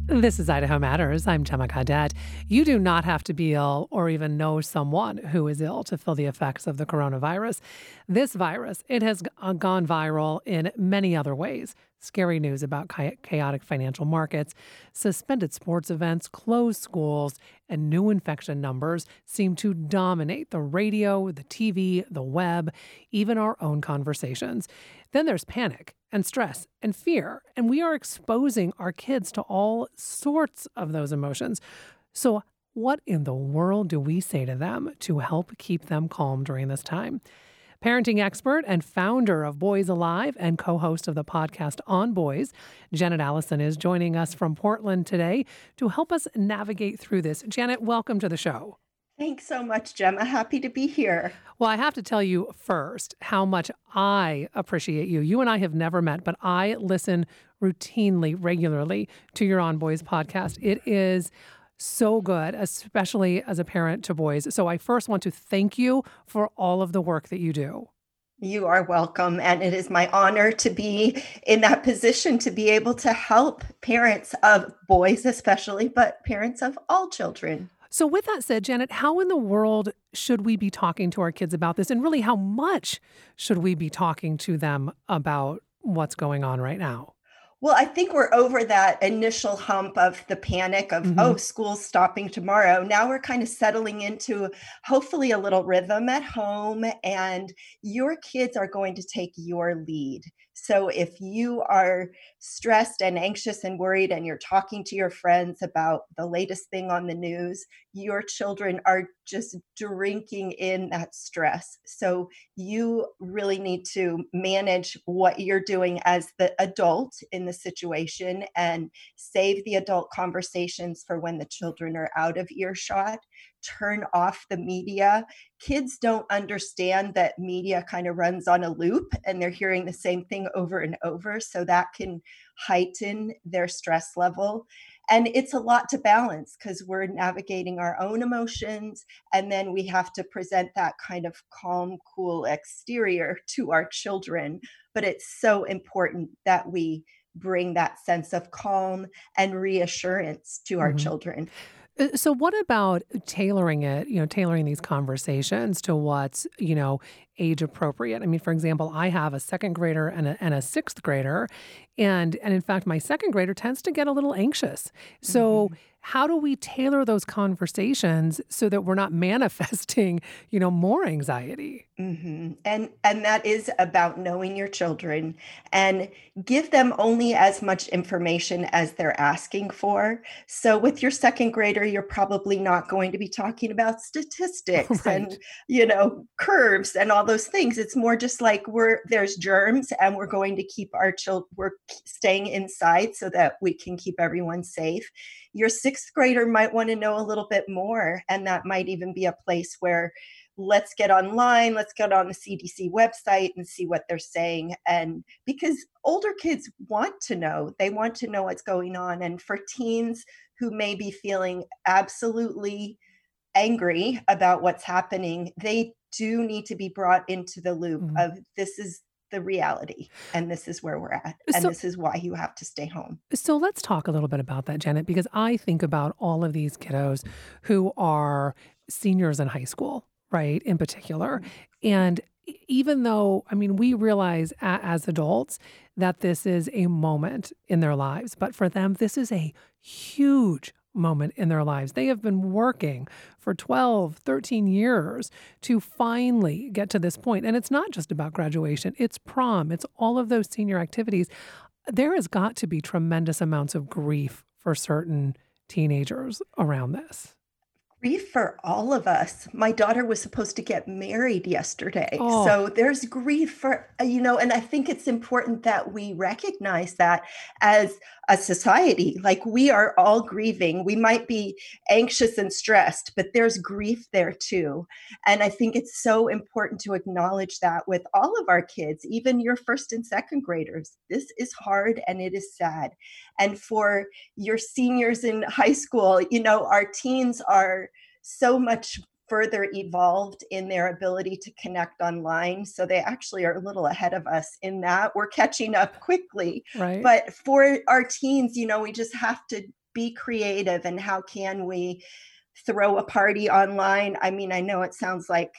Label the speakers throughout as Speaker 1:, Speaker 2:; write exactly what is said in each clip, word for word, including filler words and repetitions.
Speaker 1: This is Idaho Matters. I'm Gemma Cadet. You do not have to be ill or even know someone who is ill to feel the effects of the coronavirus. This virus, it has g- uh, gone viral in many other ways. Scary news about cha- chaotic financial markets, suspended sports events, closed schools, and new infection numbers seem to dominate the radio, the T V, the web, even our own conversations. Then there's panic and stress and fear, and we are exposing our kids to all sorts of those emotions. So, what in the world do we say to them to help keep them calm during this time? Parenting expert and founder of Boys Alive and co host of the podcast On Boys, Janet Allison is joining us from Portland today to help us navigate through this. Janet, welcome to the show.
Speaker 2: Thanks so much, Gemma. Happy to be here.
Speaker 1: Well, I have to tell you first how much I appreciate you. You and I have never met, but I listen routinely, regularly to your On Boys podcast. It is so good, especially as a parent to boys. So I first want to thank you for all of the work that you do.
Speaker 2: You are welcome. And it is my honor to be in that position to be able to help parents of boys, especially, but parents of all children.
Speaker 1: So, with that said, Janet, how in the world should we be talking to our kids about this? And really, how much should we be talking to them about what's going on right now?
Speaker 2: Well, I think we're over that initial hump of the panic of,
Speaker 1: Hmm.
Speaker 2: oh, school's stopping tomorrow. Now we're kind of settling into hopefully a little rhythm at home, and your kids are going to take your lead. So if you are stressed and anxious and worried, and you're talking to your friends about the latest thing on the news, your children are just drinking in that stress. So you really need to manage what you're doing as the adult in the situation and save the adult conversations for when the children are out of earshot. Turn off the media. Kids don't understand that media kind of runs on a loop and they're hearing the same thing over and over. So that can heighten their stress level. And it's a lot to balance because we're navigating our own emotions, and then we have to present that kind of calm, cool exterior to our children. But it's so important that we bring that sense of calm and reassurance to our children.
Speaker 1: Uh, So what about tailoring it, you know, tailoring these conversations to what's, you know, age appropriate? I mean, for example, I have a second grader and a, and a sixth grader. And, and in fact, my second grader tends to get a little anxious. So
Speaker 2: Mhm.
Speaker 1: how do we tailor those conversations so that we're not manifesting, you know, more anxiety?
Speaker 2: Mhm. And and that is about knowing your children and give them only as much information as they're asking for. So with your second grader, you're probably not going to be talking about statistics
Speaker 1: Right.
Speaker 2: and, you know, curves and all those things. It's more just like we're there's germs and we're going to keep our children we're k- staying inside so that we can keep everyone safe. Your sixth grader might want to know a little bit more, and that might even be a place where let's get online, let's get on the C D C website and see what they're saying. And because older kids want to know, they want to know what's going on. And for teens who may be feeling absolutely angry about what's happening, they do need to be brought into the loop
Speaker 1: Mhm.
Speaker 2: of this is the reality and this is where we're at and
Speaker 1: So
Speaker 2: this is why you have to stay home.
Speaker 1: So let's talk a little bit about that, Janet, because I think about all of these kiddos who are seniors in high school, right, in particular. And e- even though, I mean, we realize a- as adults that this is a moment in their lives, but for them, this is a huge moment in their lives. They have been working for twelve, thirteen years to finally get to this point. And it's not just about graduation, it's prom, it's all of those senior activities. There has got to be tremendous amounts of grief for certain teenagers around this.
Speaker 2: Grief for all of us. My daughter was supposed to get married yesterday.
Speaker 1: Oh,
Speaker 2: So there's grief for, uh, you know, and I think it's important that we recognize that as a society. Like we are all grieving. We might be anxious and stressed, but there's grief there too. And I think it's so important to acknowledge that with all of our kids, even your first and second graders. This is hard and it is sad. And for your seniors in high school, you know, our teens are so much further evolved in their ability to connect online. So they actually are a little ahead of us in that. We're catching up quickly.
Speaker 1: right.
Speaker 2: But for our teens, you know, we just have to be creative and how can we throw a party online. I mean, I know it sounds like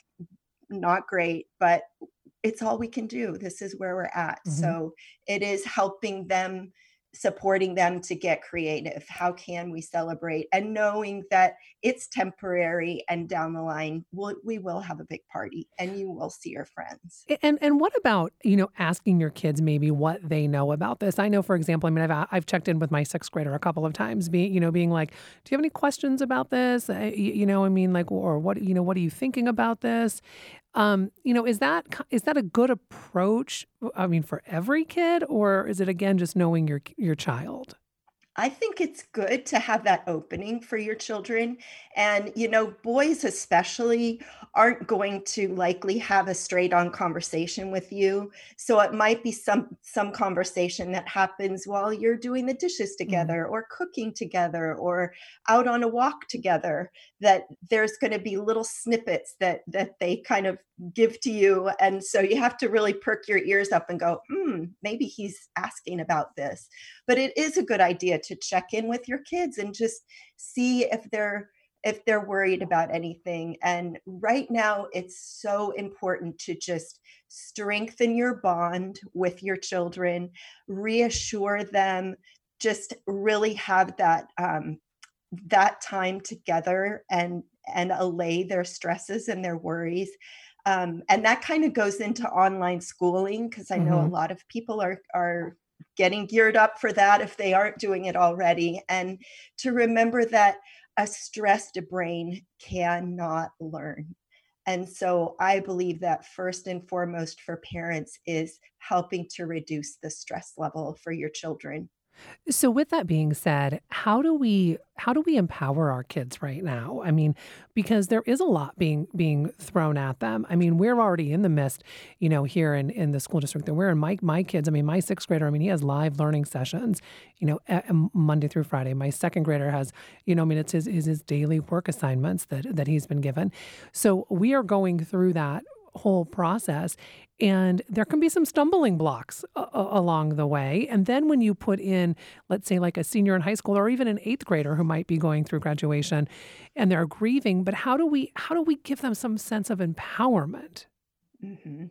Speaker 2: not great, but it's all we can do. This is where we're at.
Speaker 1: Mhm.
Speaker 2: So it is helping them, supporting them to get creative. How can we celebrate? And knowing that it's temporary and down the line, we'll, we will have a big party and you will see your friends.
Speaker 1: A and and what about, you know, asking your kids maybe what they know about this? I know, for example, I mean, I've a I've checked in with my sixth grader a couple of times, being you know, being like, "Do you have any questions about this?" Uh, y you know, I mean, like, or what you know, "What are you thinking about this?" Um, you know, is that ki is that a good approach, I mean, for every kid, or is it, again, just knowing your your child?
Speaker 2: I think it's good to have that opening for your children. And, you know, boys especially aren't going to likely have a straight on conversation with you. So it might be some some conversation that happens while you're doing the dishes
Speaker 1: Mhm.
Speaker 2: together or cooking together or out on a walk together, that there's going to be little snippets that that they kind of give to you. And so you have to really perk your ears up and go, hmm, maybe he's asking about this. But it is a good idea to check in with your kids and just see if they're if they're worried about anything. And right now it's so important to just strengthen your bond with your children, reassure them, just really have that um, that time together and and allay their stresses and their worries. Um, and that kind of goes into online schooling because I know a
Speaker 1: Mhm.
Speaker 2: lot of people are are getting geared up for that if they aren't doing it already. And to remember that a stressed brain cannot learn. And so I believe that first and foremost for parents is helping to reduce the stress level for your children.
Speaker 1: So with that being said, how do we how do we empower our kids right now? I mean, because there is a lot being being thrown at them. I mean, we're already in the midst, you know, here in in the school district that we're in. My my kids, I mean, my sixth grader, I mean, he has live learning sessions, you know, a- a Monday through Friday. My second grader has, you know, I mean, it's his is his daily work assignments that that he's been given. So we are going through that whole process, and there can be some stumbling blocks a- a- along the way. And then when you put in, let's say, like a senior in high school or even an eighth grader who might be going through graduation and they're grieving, but how do we how do we give them some sense of empowerment?
Speaker 2: Mhm.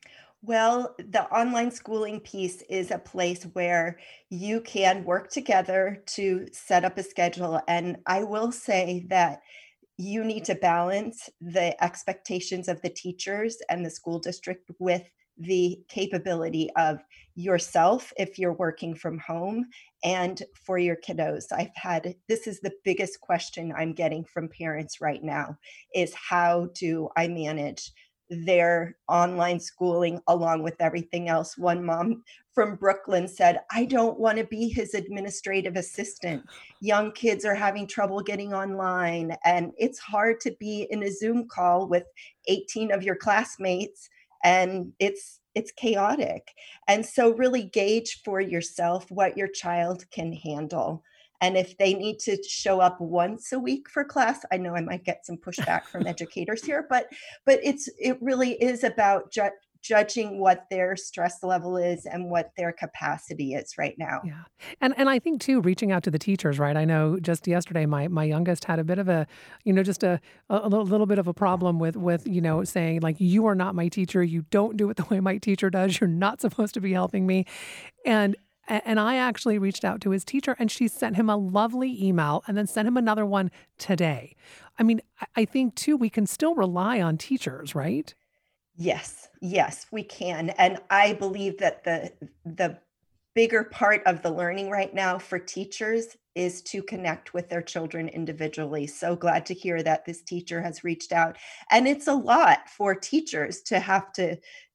Speaker 2: Well, the online schooling piece is a place where you can work together to set up a schedule. And I will say that you need to balance the expectations of the teachers and the school district with the capability of yourself if you're working from home and for your kiddos. I've had this is the biggest question I'm getting from parents right now is how do I manage their online schooling along with everything else. One mom from Brooklyn said, I don't want to be his administrative assistant. Young kids are having trouble getting online, and it's hard to be in a Zoom call with eighteen of your classmates, and it's it's chaotic. And so really gauge for yourself what your child can handle. And if they need to show up once a week for class, I know I might get some pushback from educators here, but but it's it really is about ju- judging what their stress level is and what their capacity is right now.
Speaker 1: Yeah. And and I think too, reaching out to the teachers, right? I know just yesterday my my youngest had a bit of a, you know, just a a a little little bit of a problem with with, you know, saying like, you are not my teacher. You don't do it the way my teacher does. You're not supposed to be helping me. And a- and I actually reached out to his teacher and she sent him a lovely email and then sent him another one today. I mean, I I think too, we can still rely on teachers, right?
Speaker 2: Yes, yes, we can. And I believe that the the bigger part of the learning right now for teachers is to connect with their children individually. So glad to hear that this teacher has reached out. And it's a lot for teachers to have to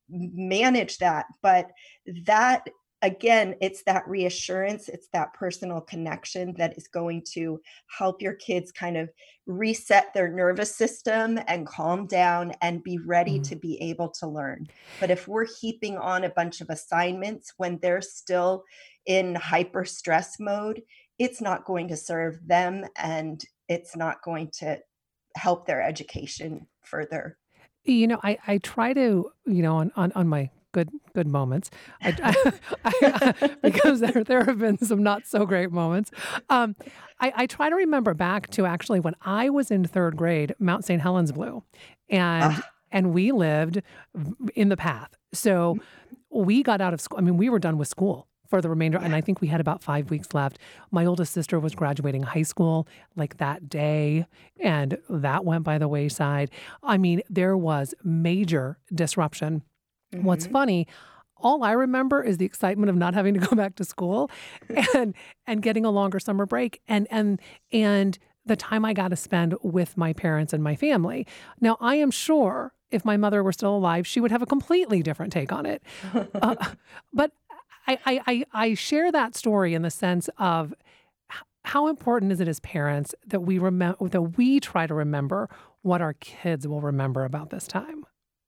Speaker 2: manage that, but that again, it's that reassurance, it's that personal connection that is going to help your kids kind of reset their nervous system and calm down and be ready
Speaker 1: Mm.
Speaker 2: to be able to learn. But if we're heaping on a bunch of assignments when they're still in hyper stress mode, it's not going to serve them and it's not going to help their education further.
Speaker 1: You know, I I try to, you know, on on on my good good moments, I, I, I, because there, there have been some not so great moments. Um, I, I try to remember back to actually when I was in third grade, Mount Saint Helens blew, and
Speaker 2: Ah,
Speaker 1: and we lived in the path. So we got out of school. I mean, we were done with school for the remainder. And
Speaker 2: yeah.
Speaker 1: I think we had about five weeks left. My oldest sister was graduating high school like that day, and that went by the wayside. I mean, there was major disruption. What's
Speaker 2: Mhm.
Speaker 1: funny, all I remember is the excitement of not having to go back to school and and getting a longer summer break and and and the time I got to spend with my parents and my family. Now, I am sure if my mother were still alive, she would have a completely different take on it. Uh, but I, I, I I share that story in the sense of h- how important is it as parents that we remember that we try to remember what our kids will remember about this time.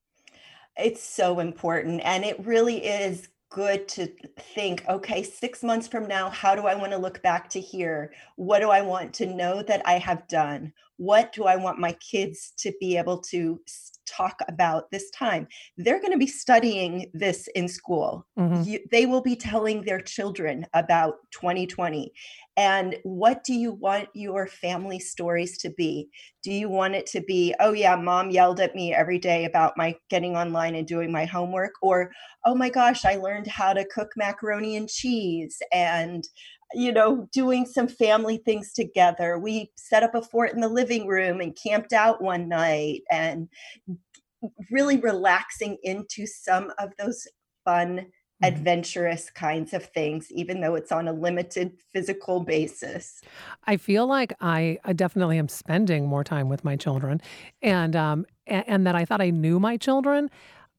Speaker 2: It's so important, and it really is good to think, "Okay, six months from now, how do I wanna look back to here? What do I want to know that I have done? What do I want my kids to be able to s talk about this time?" They're gonna be studying this in school.
Speaker 1: Hmm.
Speaker 2: You They will be telling their children about twenty twenty, and what do you want your family stories to be? Do you want it to be, "Oh, yeah, mom yelled at me every day about my getting online and doing my homework," or, "Oh my gosh, I learned how to cook macaroni and cheese," and, you know, doing some family things together. We set up a fort in the living room and camped out one night, and really relaxing into some of those fun,
Speaker 1: Hmm.
Speaker 2: adventurous kinds of things, even though it's on a limited physical basis.
Speaker 1: I feel like I, I definitely am spending more time with my children, and um and, and that I thought I knew my children.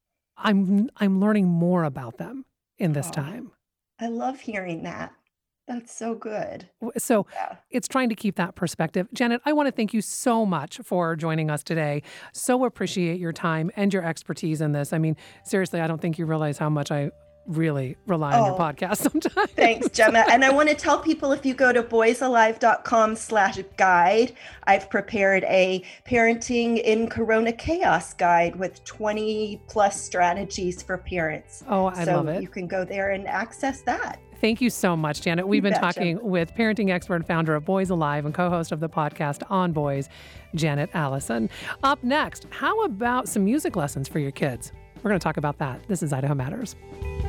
Speaker 1: I'm I'm learning more about them in this
Speaker 2: Oh,
Speaker 1: time.
Speaker 2: I love hearing that. That's so good.
Speaker 1: W- So
Speaker 2: Yeah.
Speaker 1: it's trying to keep that perspective. Janet, I want to thank you so much for joining us today. So appreciate your time and your expertise in this. I mean, seriously, I don't think you realize how much I really rely on your
Speaker 2: Oh,
Speaker 1: podcast
Speaker 2: thanks,
Speaker 1: sometimes.
Speaker 2: Gemma. And I want to tell people, if you go to boysalive.com slash guide, I've prepared a parenting in Corona chaos guide with twenty plus strategies for parents.
Speaker 1: Oh, I love
Speaker 2: So
Speaker 1: it.
Speaker 2: you can go there and access that.
Speaker 1: Thank you so much, Janet. We've
Speaker 2: You
Speaker 1: been
Speaker 2: bet, Gemma.
Speaker 1: talking with parenting expert and founder of Boys Alive and co-host of the podcast On Boys, Janet Allison. Up next, how about some music lessons for your kids? We're going to talk about that. This is Idaho Matters.